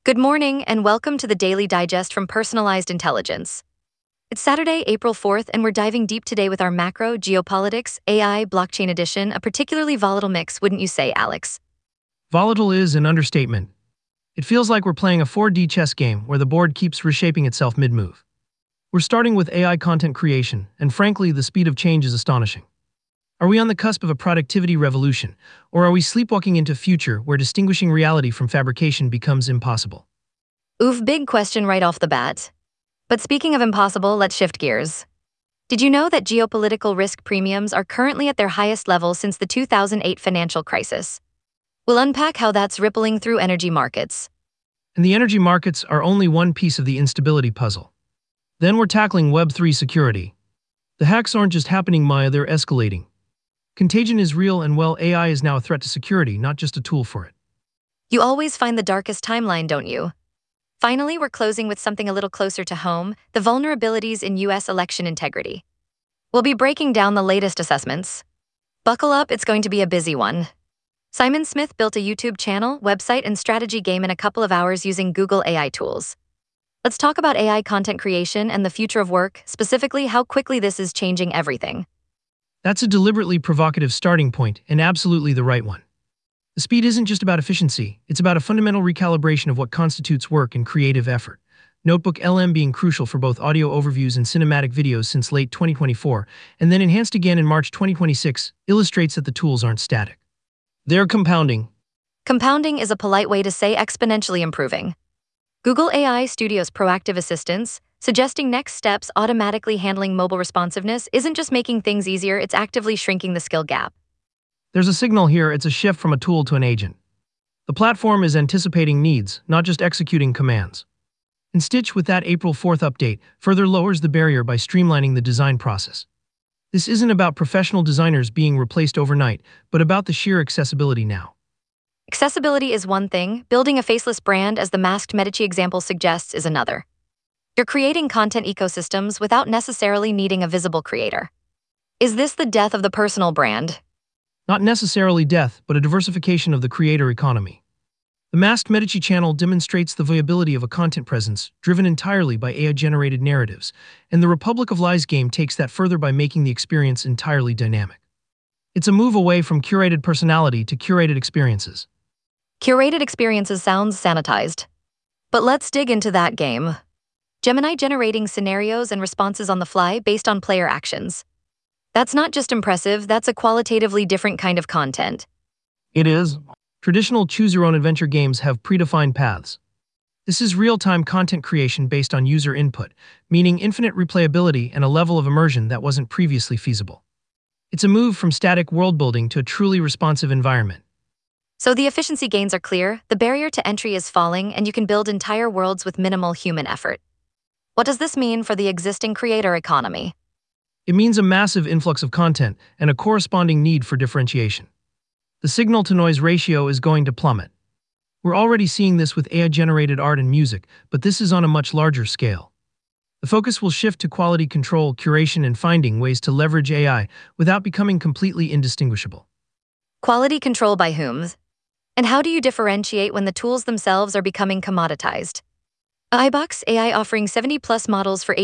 Good morning, and welcome to the Daily Digest from Personalized Intelligence. It's Saturday, April 4th, and we're diving deep today with our macro, geopolitics, AI, blockchain edition, a particularly volatile mix, wouldn't you say, Alex? Volatile is an understatement. It feels like we're playing a 4D chess game where the board keeps reshaping itself mid-move. We're starting with AI content creation, and frankly, the speed of change is astonishing. Are we on the cusp of a productivity revolution, or are we sleepwalking into a future where distinguishing reality from fabrication becomes impossible? Oof, big question right off the bat. But speaking of impossible, let's shift gears. Did you know that geopolitical risk premiums are currently at their highest level since the 2008 financial crisis? We'll unpack how that's rippling through energy markets. And the energy markets are only one piece of the instability puzzle. Then we're tackling Web3 security. The hacks aren't just happening, Maya, they're escalating. Contagion is real, and well, AI is now a threat to security, not just a tool for it. You always find the darkest timeline, don't you? Finally, we're closing with something a little closer to home, the vulnerabilities in U.S. election integrity. We'll be breaking down the latest assessments. Buckle up, it's going to be a busy one. Simon Smith built a YouTube channel, website, and strategy game in a couple of hours using Google AI tools. Let's talk about AI content creation and the future of work, specifically how quickly this is changing everything. That's a deliberately provocative starting point, and absolutely the right one. The speed isn't just about efficiency, it's about a fundamental recalibration of what constitutes work and creative effort. Notebook LM being crucial for both audio overviews and cinematic videos since late 2024, and then enhanced again in March 2026, illustrates that the tools aren't static. They're compounding. Compounding is a polite way to say exponentially improving. Google AI Studio's proactive assistance, suggesting next steps, automatically handling mobile responsiveness, isn't just making things easier, it's actively shrinking the skill gap. There's a signal here, it's a shift from a tool to an agent. The platform is anticipating needs, not just executing commands. And Stitch, with that April 4th update, further lowers the barrier by streamlining the design process. This isn't about professional designers being replaced overnight, but about the sheer accessibility now. Accessibility is one thing, building a faceless brand, as the Masked Medici example suggests, is another. You're creating content ecosystems without necessarily needing a visible creator. Is this the death of the personal brand? Not necessarily death, but a diversification of the creator economy. The Masked Medici channel demonstrates the viability of a content presence driven entirely by AI-generated narratives, and the Republic of Lies game takes that further by making the experience entirely dynamic. It's a move away from curated personality to curated experiences. Curated experiences sounds sanitized. But let's dig into that game. Gemini generating scenarios and responses on the fly based on player actions. That's not just impressive, that's a qualitatively different kind of content. It is. Traditional choose-your-own-adventure games have predefined paths. This is real-time content creation based on user input, meaning infinite replayability and a level of immersion that wasn't previously feasible. It's a move from static world-building to a truly responsive environment. So the efficiency gains are clear, the barrier to entry is falling, and you can build entire worlds with minimal human effort. What does this mean for the existing creator economy? It means a massive influx of content and a corresponding need for differentiation. The signal-to-noise ratio is going to plummet. We're already seeing this with AI-generated art and music, but this is on a much larger scale. The focus will shift to quality control, curation, and finding ways to leverage AI without becoming completely indistinguishable. Quality control by whom? And how do you differentiate when the tools themselves are becoming commoditized? iBox AI offering 70-plus models for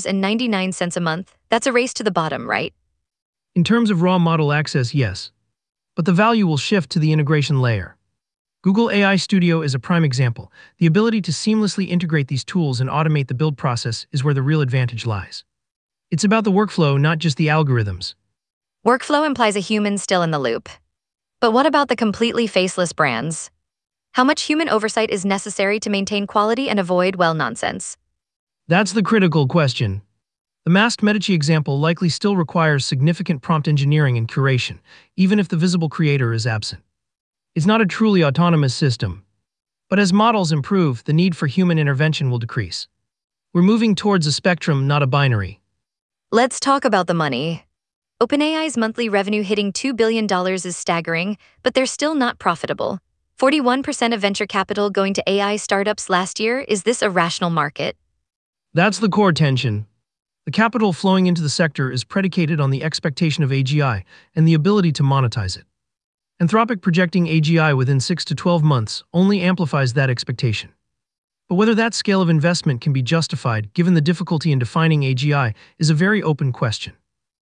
$8.99 a month. That's a race to the bottom, right? In terms of raw model access, yes. But the value will shift to the integration layer. Google AI Studio is a prime example. The ability to seamlessly integrate these tools and automate the build process is where the real advantage lies. It's about the workflow, not just the algorithms. Workflow implies a human still in the loop. But what about the completely faceless brands? How much human oversight is necessary to maintain quality and avoid, well, nonsense? That's the critical question. The Masked Medici example likely still requires significant prompt engineering and curation, even if the visible creator is absent. It's not a truly autonomous system. But as models improve, the need for human intervention will decrease. We're moving towards a spectrum, not a binary. Let's talk about the money. OpenAI's monthly revenue hitting $2 billion is staggering, but they're still not profitable. 41% of venture capital going to AI startups last year. Is this a rational market? That's the core tension. The capital flowing into the sector is predicated on the expectation of AGI and the ability to monetize it. Anthropic projecting AGI within 6 to 12 months only amplifies that expectation. But whether that scale of investment can be justified, given the difficulty in defining AGI, is a very open question.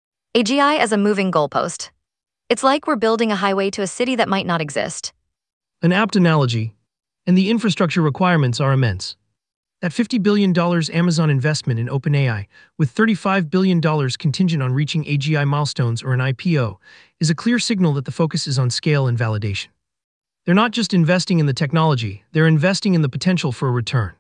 AGI as a moving goalpost. It's like we're building a highway to a city that might not exist. An apt analogy, and the infrastructure requirements are immense. That $50 billion Amazon investment in OpenAI, with $35 billion contingent on reaching AGI milestones or an IPO, is a clear signal that the focus is on scale and validation. They're not just investing in the technology, they're investing in the potential for a return.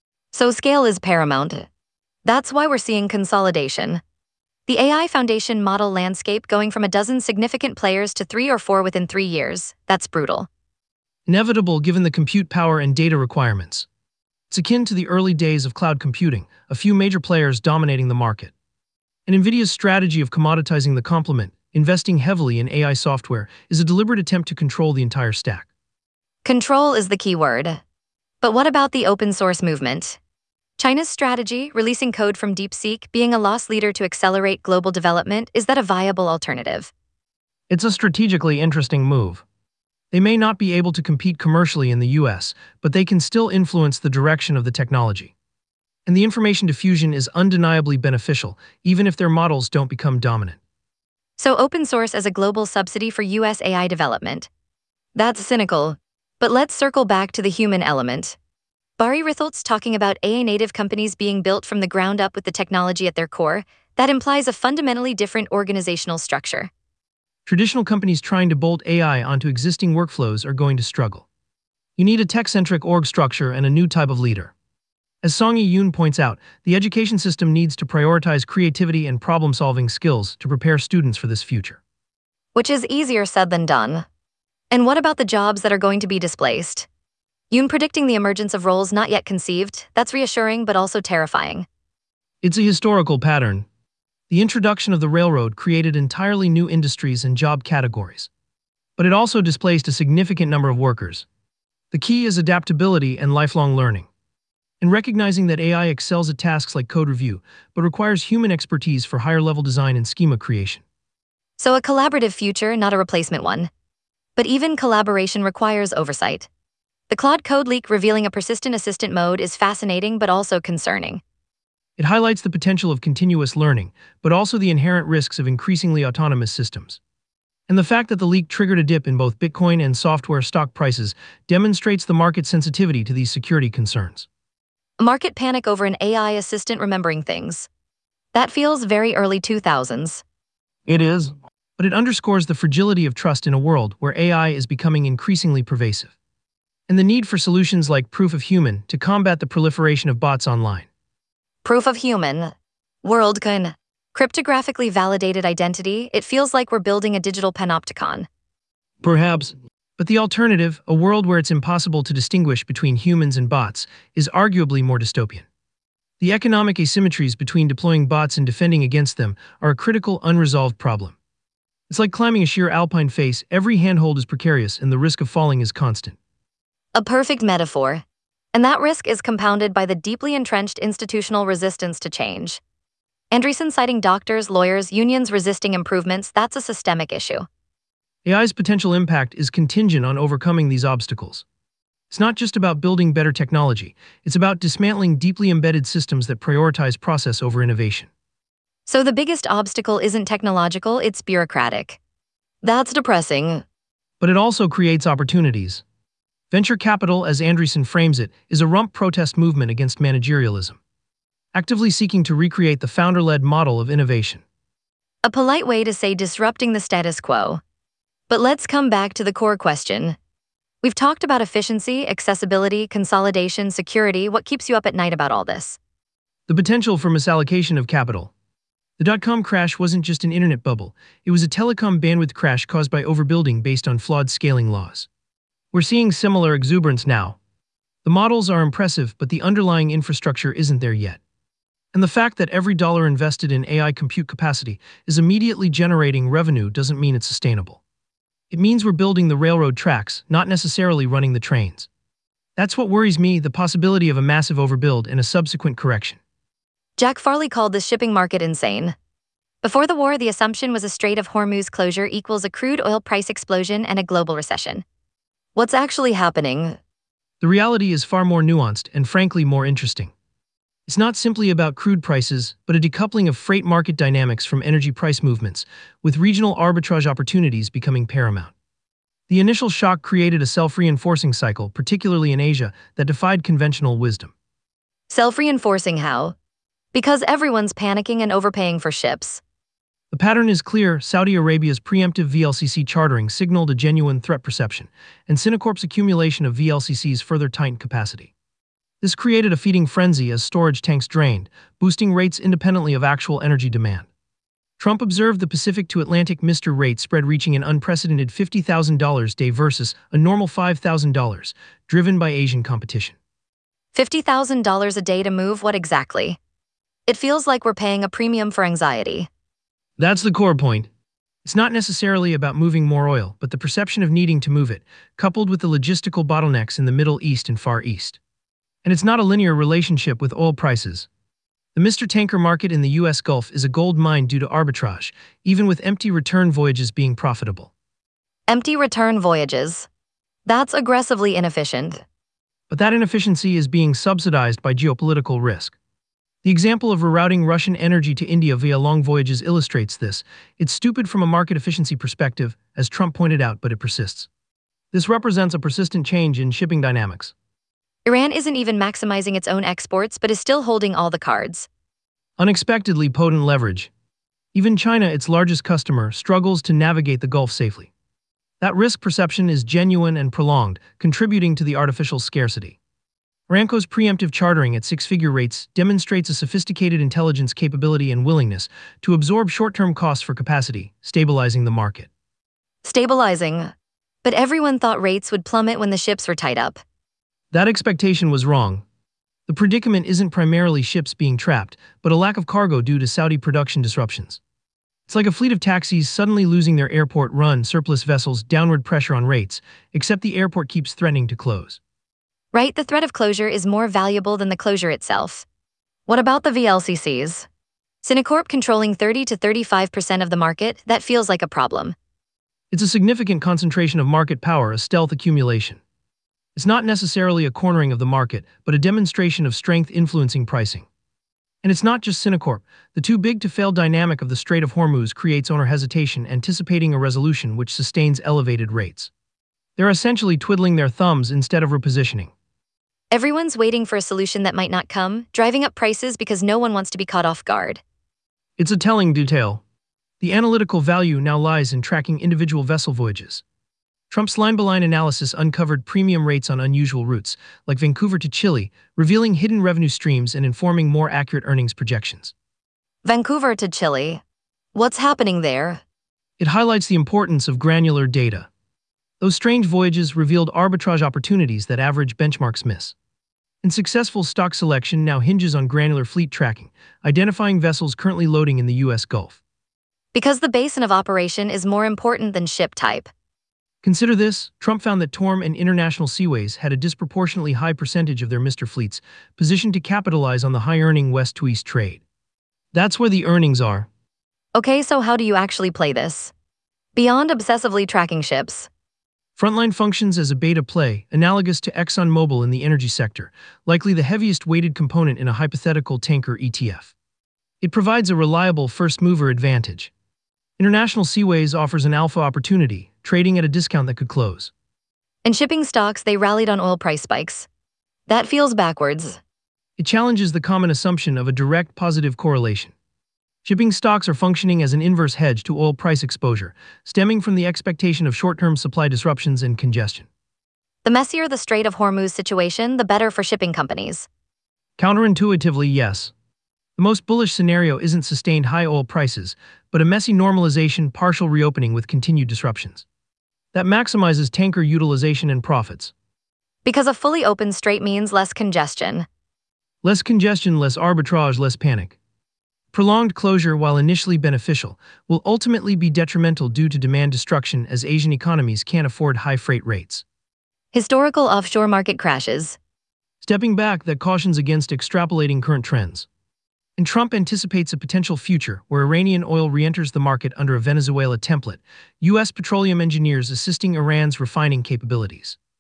So scale is paramount. That's why we're seeing consolidation. The AI foundation model landscape going from a dozen significant players to 3 or 4 within 3 years. That's brutal. Inevitable given the compute power and data requirements. It's akin to the early days of cloud computing, a few major players dominating the market. And NVIDIA's strategy of commoditizing the complement, investing heavily in AI software, is a deliberate attempt to control the entire stack. Control is the key word. But what about the open source movement? China's strategy, releasing code from DeepSeek, being a loss leader to accelerate global development, is that a viable alternative? It's a strategically interesting move. They may not be able to compete commercially in the US, but they can still influence the direction of the technology. And the information diffusion is undeniably beneficial, even if their models don't become dominant. So open source as a global subsidy for US AI development. That's cynical. But let's circle back to the human element. Barry Ritholtz talking about AI native companies being built from the ground up with the technology at their core. That implies a fundamentally different organizational structure. Traditional companies trying to bolt AI onto existing workflows are going to struggle. You need a tech-centric org structure and a new type of leader. As Song-Yi Yoon points out, the education system needs to prioritize creativity and problem-solving skills to prepare students for this future. Which is easier said than done. And what about the jobs that are going to be displaced? Yoon predicting the emergence of roles not yet conceived. That's reassuring but also terrifying. It's a historical pattern. The introduction of the railroad created entirely new industries and job categories. But it also displaced a significant number of workers. The key is adaptability and lifelong learning. And recognizing that AI excels at tasks like code review, but requires human expertise for higher-level design and schema creation. So a collaborative future, not a replacement one. But even collaboration requires oversight. The Claude code leak revealing a persistent assistant mode is fascinating but also concerning. It highlights the potential of continuous learning, but also the inherent risks of increasingly autonomous systems. And the fact that the leak triggered a dip in both Bitcoin and software stock prices demonstrates the market sensitivity to these security concerns. A market panic over an AI assistant remembering things. That feels very early 2000s. It is. But it underscores the fragility of trust in a world where AI is becoming increasingly pervasive. And the need for solutions like Proof of Human to combat the proliferation of bots online. Proof of human. WorldCoin. Cryptographically validated identity. It feels like we're building a digital panopticon. Perhaps. But the alternative, a world where it's impossible to distinguish between humans and bots, is arguably more dystopian. The economic asymmetries between deploying bots and defending against them are a critical, unresolved problem. It's like climbing a sheer alpine face. Every handhold is precarious and the risk of falling is constant. A perfect metaphor. And that risk is compounded by the deeply entrenched institutional resistance to change. Andreessen citing doctors, lawyers, unions resisting improvements. That's a systemic issue. AI's potential impact is contingent on overcoming these obstacles. It's not just about building better technology, it's about dismantling deeply embedded systems that prioritize process over innovation. So the biggest obstacle isn't technological, it's bureaucratic. That's depressing. But it also creates opportunities. Venture capital, as Andreessen frames it, is a rump protest movement against managerialism, actively seeking to recreate the founder-led model of innovation. A polite way to say disrupting the status quo. But let's come back to the core question. We've talked about efficiency, accessibility, consolidation, security. What keeps you up at night about all this? The potential for misallocation of capital. The dot-com crash wasn't just an internet bubble, it was a telecom bandwidth crash caused by overbuilding based on flawed scaling laws. We're seeing similar exuberance now. The models are impressive, but the underlying infrastructure isn't there yet. And the fact that every dollar invested in AI compute capacity is immediately generating revenue doesn't mean it's sustainable. It means we're building the railroad tracks, not necessarily running the trains. That's what worries me, the possibility of a massive overbuild and a subsequent correction. Jack Farley called the shipping market insane. Before the war, the assumption was a Strait of Hormuz closure equals a crude oil price explosion and a global recession. What's actually happening? The reality is far more nuanced and frankly more interesting. It's not simply about crude prices, but a decoupling of freight market dynamics from energy price movements, with regional arbitrage opportunities becoming paramount. The initial shock created a self-reinforcing cycle, particularly in Asia, that defied conventional wisdom. Self-reinforcing how? Because everyone's panicking and overpaying for ships. The pattern is clear. Saudi Arabia's preemptive VLCC chartering signaled a genuine threat perception, and Sinocorp's accumulation of VLCCs further tightened capacity. This created a feeding frenzy as storage tanks drained, boosting rates independently of actual energy demand. Trump observed the Pacific to Atlantic Mr. rate spread reaching an unprecedented $50,000 day versus a normal $5,000, driven by Asian competition. $50,000 a day to move what exactly? It feels like we're paying a premium for anxiety. That's the core point. It's not necessarily about moving more oil, but the perception of needing to move it, coupled with the logistical bottlenecks in the Middle East and Far East. And it's not a linear relationship with oil prices. The Mr. Tanker market in the U.S. Gulf is a gold mine due to arbitrage, even with empty return voyages being profitable. Empty return voyages. That's aggressively inefficient. But that inefficiency is being subsidized by geopolitical risk. The example of rerouting Russian energy to India via long voyages illustrates this. It's stupid from a market efficiency perspective, as Trump pointed out, but it persists. This represents a persistent change in shipping dynamics. Iran isn't even maximizing its own exports but is still holding all the cards. Unexpectedly potent leverage. Even China, its largest customer, struggles to navigate the Gulf safely. That risk perception is genuine and prolonged, contributing to the artificial scarcity. Aramco's preemptive chartering at six-figure rates demonstrates a sophisticated intelligence capability and willingness to absorb short-term costs for capacity, stabilizing the market. Stabilizing. But everyone thought rates would plummet when the ships were tied up. That expectation was wrong. The predicament isn't primarily ships being trapped, but a lack of cargo due to Saudi production disruptions. It's like a fleet of taxis suddenly losing their airport run, surplus vessels, downward pressure on rates, except the airport keeps threatening to close. Right, the threat of closure is more valuable than the closure itself. What about the VLCCs? Sinocorp controlling 30 to 35% of the market, that feels like a problem. It's a significant concentration of market power, a stealth accumulation. It's not necessarily a cornering of the market, but a demonstration of strength influencing pricing. And it's not just Sinocorp. The too-big-to-fail dynamic of the Strait of Hormuz creates owner hesitation, anticipating a resolution which sustains elevated rates. They're essentially twiddling their thumbs instead of repositioning. Everyone's waiting for a solution that might not come, driving up prices because no one wants to be caught off guard. It's a telling detail. The analytical value now lies in tracking individual vessel voyages. Trump's line-by-line analysis uncovered premium rates on unusual routes, like Vancouver to Chile, revealing hidden revenue streams and informing more accurate earnings projections. Vancouver to Chile. What's happening there? It highlights the importance of granular data. Those strange voyages revealed arbitrage opportunities that average benchmarks miss. And successful stock selection now hinges on granular fleet tracking, identifying vessels currently loading in the U.S. Gulf. Because the basin of operation is more important than ship type. Consider this. Trump found that TORM and International Seaways had a disproportionately high percentage of their Mr. fleets positioned to capitalize on the high-earning west-to-east trade. That's where the earnings are. Okay, so how do you actually play this? Beyond obsessively tracking ships. Frontline functions as a beta play, analogous to ExxonMobil in the energy sector, likely the heaviest weighted component in a hypothetical tanker ETF. It provides a reliable first-mover advantage. International Seaways offers an alpha opportunity, trading at a discount that could close. In shipping stocks, they rallied on oil price spikes. That feels backwards. It challenges the common assumption of a direct positive correlation. Shipping stocks are functioning as an inverse hedge to oil price exposure, stemming from the expectation of short-term supply disruptions and congestion. The messier the Strait of Hormuz situation, the better for shipping companies. Counterintuitively, yes. The most bullish scenario isn't sustained high oil prices, but a messy normalization, partial reopening with continued disruptions. That maximizes tanker utilization and profits. Because a fully open strait means less congestion. Less congestion, less arbitrage, less panic. Prolonged closure, while initially beneficial, will ultimately be detrimental due to demand destruction as Asian economies can't afford high freight rates. Historical offshore market crashes. Stepping back, that cautions against extrapolating current trends. And Trump anticipates a potential future where Iranian oil re-enters the market under a Venezuela template, U.S. petroleum engineers assisting Iran's refining capabilities.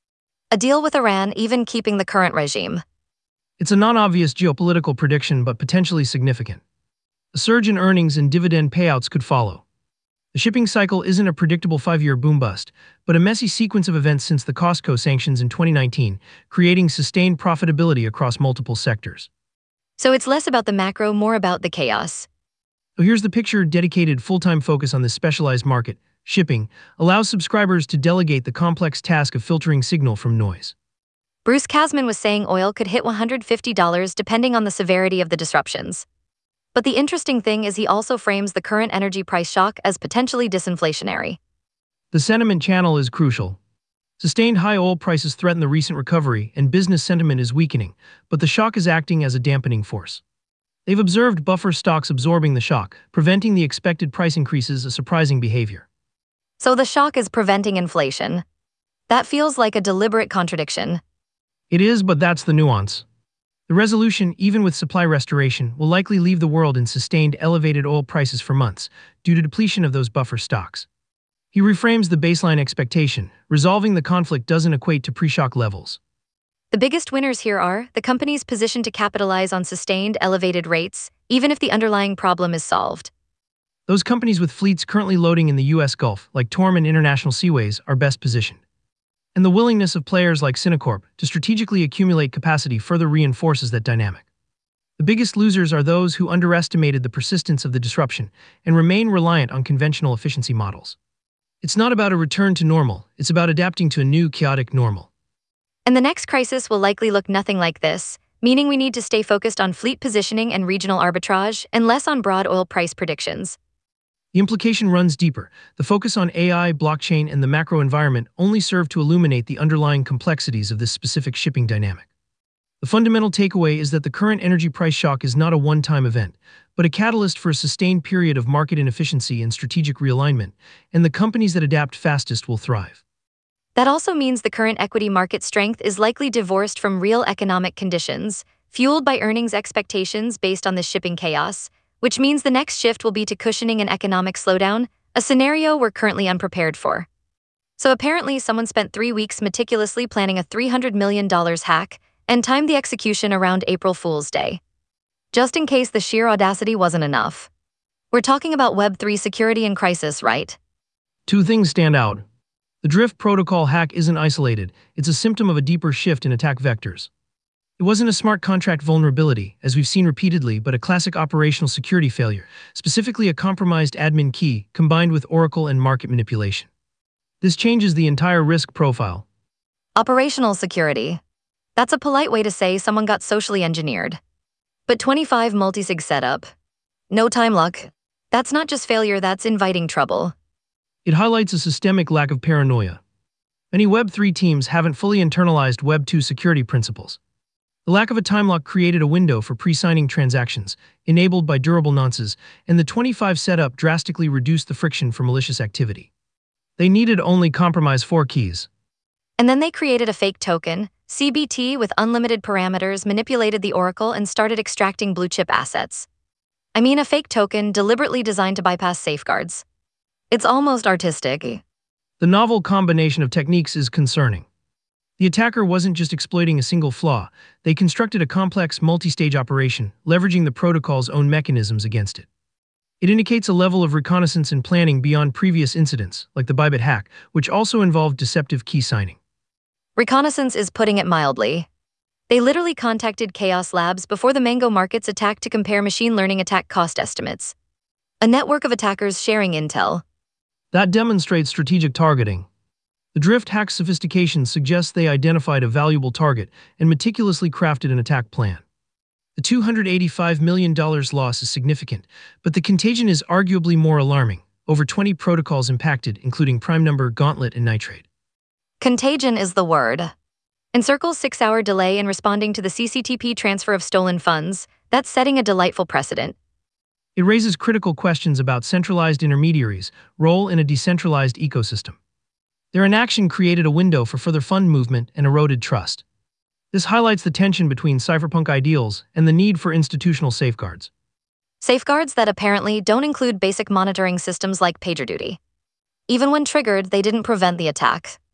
A deal with Iran even keeping the current regime. It's a non-obvious geopolitical prediction, but potentially significant. A surge in earnings and dividend payouts could follow. The shipping cycle isn't a predictable 5-year boom-bust, but a messy sequence of events since the COSCO sanctions in 2019, creating sustained profitability across multiple sectors. So it's less about the macro, more about the chaos. So here's the picture. Dedicated full-time focus on this specialized market, shipping, allows subscribers to delegate the complex task of filtering signal from noise. Bruce Kasman was saying oil could hit $150 depending on the severity of the disruptions. But the interesting thing is he also frames the current energy price shock as potentially disinflationary. The sentiment channel is crucial. Sustained high oil prices threaten the recent recovery, and business sentiment is weakening, but the shock is acting as a dampening force. They've observed buffer stocks absorbing the shock, preventing the expected price increases, a surprising behavior. So the shock is preventing inflation. That feels like a deliberate contradiction. It is, but that's the nuance. The resolution, even with supply restoration, will likely leave the world in sustained elevated oil prices for months, due to depletion of those buffer stocks. He reframes the baseline expectation. Resolving the conflict doesn't equate to pre-shock levels. The biggest winners here are the companies positioned to capitalize on sustained elevated rates, even if the underlying problem is solved. Those companies with fleets currently loading in the U.S. Gulf, like Torm and International Seaways, are best positioned. And the willingness of players like Sinocorp to strategically accumulate capacity further reinforces that dynamic. The biggest losers are those who underestimated the persistence of the disruption and remain reliant on conventional efficiency models. It's not about a return to normal, it's about adapting to a new chaotic normal. And the next crisis will likely look nothing like this, meaning we need to stay focused on fleet positioning and regional arbitrage and less on broad oil price predictions. The implication runs deeper. The focus on AI, blockchain, and the macro environment only serve to illuminate the underlying complexities of this specific shipping dynamic. The fundamental takeaway is that the current energy price shock is not a one-time event, but a catalyst for a sustained period of market inefficiency and strategic realignment, and the companies that adapt fastest will thrive. That also means the current equity market strength is likely divorced from real economic conditions, fueled by earnings expectations based on the shipping chaos, which means the next shift will be to cushioning an economic slowdown, a scenario we're currently unprepared for. So apparently someone spent 3 weeks meticulously planning a $300 million hack and timed the execution around April Fool's Day. Just in case the sheer audacity wasn't enough. We're talking about Web3 security in crisis, right? Two things stand out. The Drift protocol hack isn't isolated, it's a symptom of a deeper shift in attack vectors. It wasn't a smart contract vulnerability, as we've seen repeatedly, but a classic operational security failure, specifically a compromised admin key combined with Oracle and market manipulation. This changes the entire risk profile. Operational security. That's a polite way to say someone got socially engineered. But 25 multisig setup. No time luck. That's not just failure, that's inviting trouble. It highlights a systemic lack of paranoia. Many Web3 teams haven't fully internalized Web2 security principles. The lack of a time lock created a window for pre-signing transactions, enabled by durable nonces, and the 25 setup drastically reduced the friction for malicious activity. They needed only compromise 4 keys. And then they created a fake token, CBT, with unlimited parameters, manipulated the Oracle, and started extracting blue-chip assets. I mean, a fake token deliberately designed to bypass safeguards. It's almost artistic. The novel combination of techniques is concerning. The attacker wasn't just exploiting a single flaw, they constructed a complex multi-stage operation, leveraging the protocol's own mechanisms against it. It indicates a level of reconnaissance and planning beyond previous incidents, like the Bybit hack, which also involved deceptive key signing. Reconnaissance is putting it mildly. They literally contacted Chaos Labs before the Mango Markets attack to compare machine learning attack cost estimates. A network of attackers sharing intel. That demonstrates strategic targeting. The Drift hack's sophistication suggests they identified a valuable target and meticulously crafted an attack plan. The $285 million loss is significant, but the contagion is arguably more alarming. Over 20 protocols impacted, including Prime Number, Gauntlet, and Nitrade. Contagion is the word. Encircle's 6-hour delay in responding to the CCTP transfer of stolen funds, that's setting a delightful precedent. It raises critical questions about centralized intermediaries' role in a decentralized ecosystem. Their inaction created a window for further fund movement and eroded trust. This highlights the tension between cypherpunk ideals and the need for institutional safeguards. Safeguards that apparently don't include basic monitoring systems like PagerDuty. Even when triggered, they didn't prevent the attack.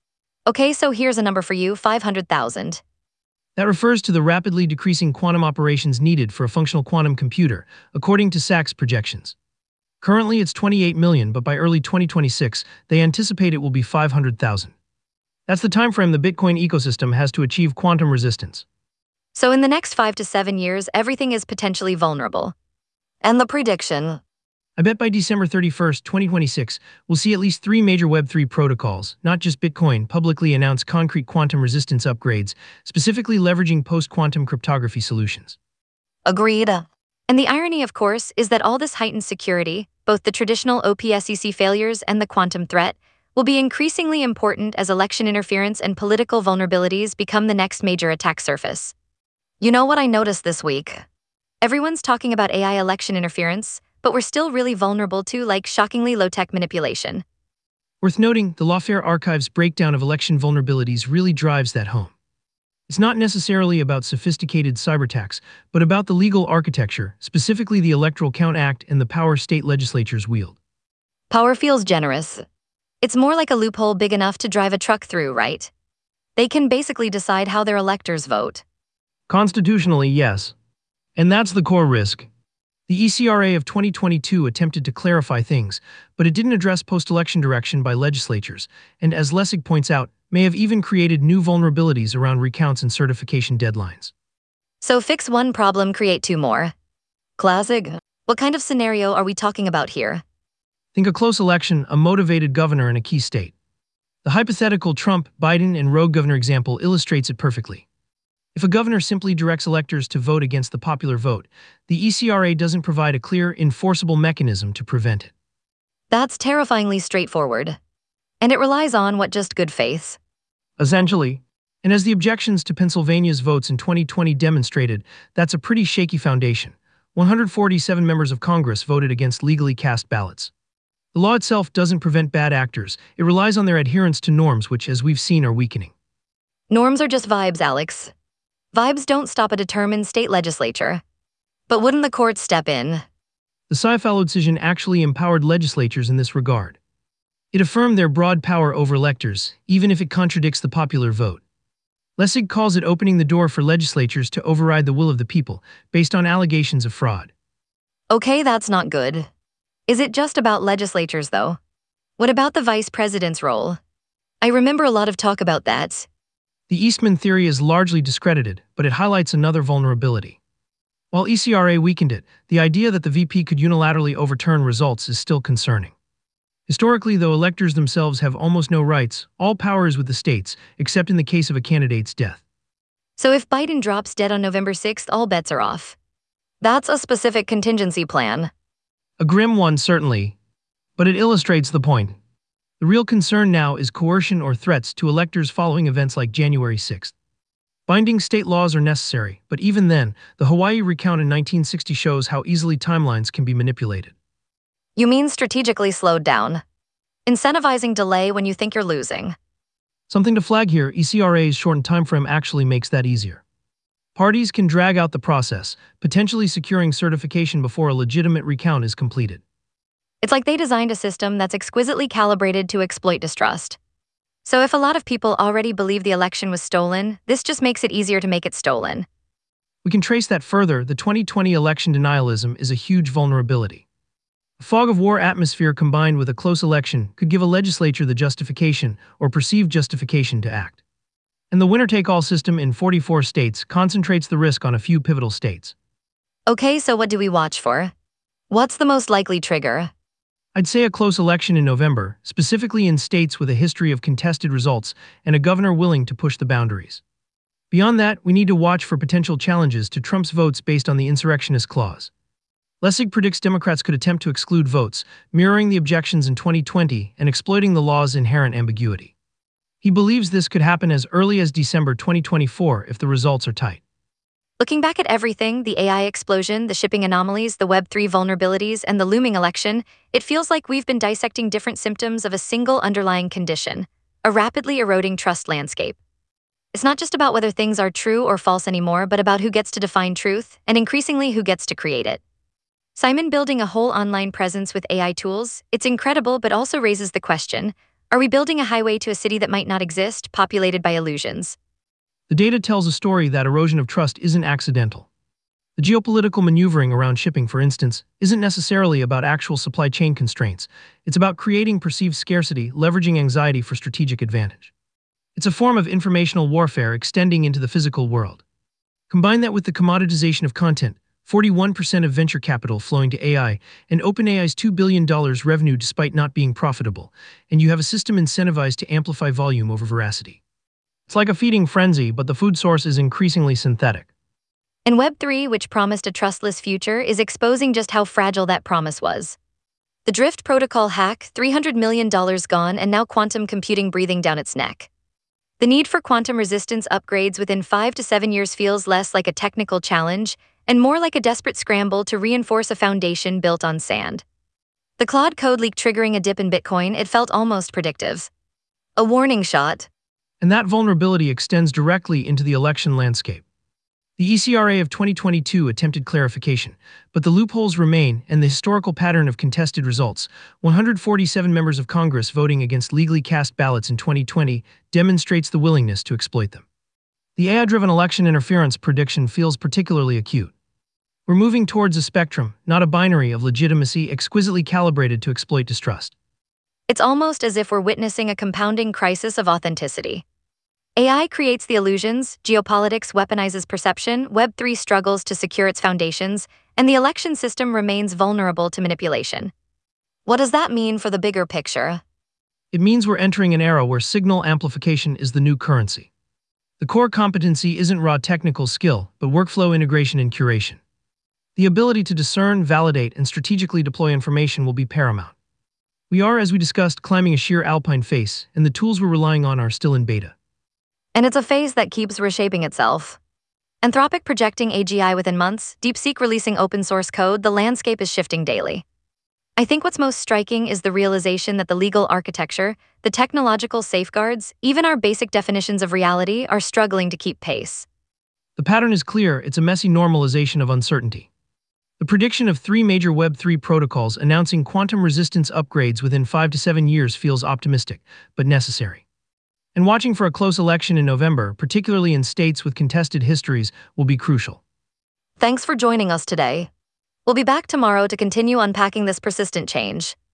Okay, so here's a number for you, 500,000. That refers to the rapidly decreasing quantum operations needed for a functional quantum computer, according to SACS projections. Currently, it's 28 million, but by early 2026, they anticipate it will be 500,000. That's the timeframe the Bitcoin ecosystem has to achieve quantum resistance. So in the next 5 to 7 years, everything is potentially vulnerable. And the prediction. I bet by December 31st, 2026, we'll see at least 3 major Web3 protocols, not just Bitcoin, publicly announce concrete quantum resistance upgrades, specifically leveraging post-quantum cryptography solutions. Agreed. And the irony, of course, is that all this heightened security, both the traditional OPSEC failures and the quantum threat, will be increasingly important as election interference and political vulnerabilities become the next major attack surface. You know what I noticed this week? Everyone's talking about AI election interference, but we're still really vulnerable to, shockingly low-tech manipulation. Worth noting, the Lawfare Archive's breakdown of election vulnerabilities really drives that home. It's not necessarily about sophisticated cyberattacks, but about the legal architecture, specifically the Electoral Count Act and the power state legislatures wield. Power feels generous. It's more like a loophole big enough to drive a truck through, right? They can basically decide how their electors vote. Constitutionally, yes. And that's the core risk. The ECRA of 2022 attempted to clarify things, but it didn't address post-election direction by legislatures, and as Lessig points out, may have even created new vulnerabilities around recounts and certification deadlines. So fix one problem, create two more. Classic. What kind of scenario are we talking about here? Think a close election, a motivated governor in a key state. The hypothetical Trump, Biden, and rogue governor example illustrates it perfectly. If a governor simply directs electors to vote against the popular vote, the ECRA doesn't provide a clear, enforceable mechanism to prevent it. That's terrifyingly straightforward. And it relies on just good faith. Essentially. And as the objections to Pennsylvania's votes in 2020 demonstrated, that's a pretty shaky foundation. 147 members of Congress voted against legally cast ballots. The law itself doesn't prevent bad actors, it relies on their adherence to norms which, as we've seen, are weakening. Norms are just vibes, Alex. Vibes don't stop a determined state legislature. But wouldn't the courts step in? The Sci-Fallow decision actually empowered legislatures in this regard. It affirmed their broad power over electors, even if it contradicts the popular vote. Lessig calls it opening the door for legislatures to override the will of the people, based on allegations of fraud. Okay, that's not good. Is it just about legislatures, though? What about the vice president's role? I remember a lot of talk about that. The Eastman theory is largely discredited, but it highlights another vulnerability. While ECRA weakened it, the idea that the VP could unilaterally overturn results is still concerning. Historically, though electors themselves have almost no rights, all power is with the states, except in the case of a candidate's death. So if Biden drops dead on November 6th, all bets are off. That's a specific contingency plan. A grim one, certainly, but it illustrates the point. The real concern now is coercion or threats to electors following events like January 6th. Binding state laws are necessary, but even then, the Hawaii recount in 1960 shows how easily timelines can be manipulated. You mean strategically slowed down? Incentivizing delay when you think you're losing. Something to flag here, ECRA's shortened timeframe actually makes that easier. Parties can drag out the process, potentially securing certification before a legitimate recount is completed. It's like they designed a system that's exquisitely calibrated to exploit distrust. So if a lot of people already believe the election was stolen, this just makes it easier to make it stolen. We can trace that further. The 2020 election denialism is a huge vulnerability. A fog of war atmosphere combined with a close election could give a legislature the justification or perceived justification to act. And the winner-take-all system in 44 states concentrates the risk on a few pivotal states. Okay, so what do we watch for? What's the most likely trigger? I'd say a close election in November, specifically in states with a history of contested results and a governor willing to push the boundaries. Beyond that, we need to watch for potential challenges to Trump's votes based on the insurrectionist clause. Lessig predicts Democrats could attempt to exclude votes, mirroring the objections in 2020 and exploiting the law's inherent ambiguity. He believes this could happen as early as December 2024 if the results are tight. Looking back at everything, the AI explosion, the shipping anomalies, the Web3 vulnerabilities, and the looming election, it feels like we've been dissecting different symptoms of a single underlying condition, a rapidly eroding trust landscape. It's not just about whether things are true or false anymore, but about who gets to define truth, and increasingly who gets to create it. Simon building a whole online presence with AI tools, it's incredible but also raises the question, Are we building a highway to a city that might not exist, populated by illusions? The data tells a story that erosion of trust isn't accidental. The geopolitical maneuvering around shipping, for instance, isn't necessarily about actual supply chain constraints. It's about creating perceived scarcity, leveraging anxiety for strategic advantage. It's a form of informational warfare extending into the physical world. Combine that with the commoditization of content, 41% of venture capital flowing to AI, and OpenAI's $2 billion revenue despite not being profitable, and you have a system incentivized to amplify volume over veracity. It's like a feeding frenzy, but the food source is increasingly synthetic. And Web3, which promised a trustless future, is exposing just how fragile that promise was. The Drift protocol hack, $300 million gone, and now quantum computing breathing down its neck. The need for quantum resistance upgrades within 5 to 7 years feels less like a technical challenge and more like a desperate scramble to reinforce a foundation built on sand. The Claude code leak triggering a dip in Bitcoin, it felt almost predictive. A warning shot. And that vulnerability extends directly into the election landscape. The ECRA of 2022 attempted clarification, but the loopholes remain, and the historical pattern of contested results, 147 members of Congress voting against legally cast ballots in 2020, demonstrates the willingness to exploit them. The AI-driven election interference prediction feels particularly acute. We're moving towards a spectrum, not a binary, of legitimacy exquisitely calibrated to exploit distrust. It's almost as if we're witnessing a compounding crisis of authenticity. AI creates the illusions, geopolitics weaponizes perception, Web3 struggles to secure its foundations, and the election system remains vulnerable to manipulation. What does that mean for the bigger picture? It means we're entering an era where signal amplification is the new currency. The core competency isn't raw technical skill, but workflow integration and curation. The ability to discern, validate, and strategically deploy information will be paramount. We are, as we discussed, climbing a sheer alpine face, and the tools we're relying on are still in beta. And it's a phase that keeps reshaping itself. Anthropic projecting AGI within months, DeepSeek releasing open source code, the landscape is shifting daily. I think what's most striking is the realization that the legal architecture, the technological safeguards, even our basic definitions of reality are struggling to keep pace. The pattern is clear, it's a messy normalization of uncertainty. The prediction of 3 major Web3 protocols announcing quantum resistance upgrades within 5 to 7 years feels optimistic, but necessary. And watching for a close election in November, particularly in states with contested histories, will be crucial. Thanks for joining us today. We'll be back tomorrow to continue unpacking this persistent change.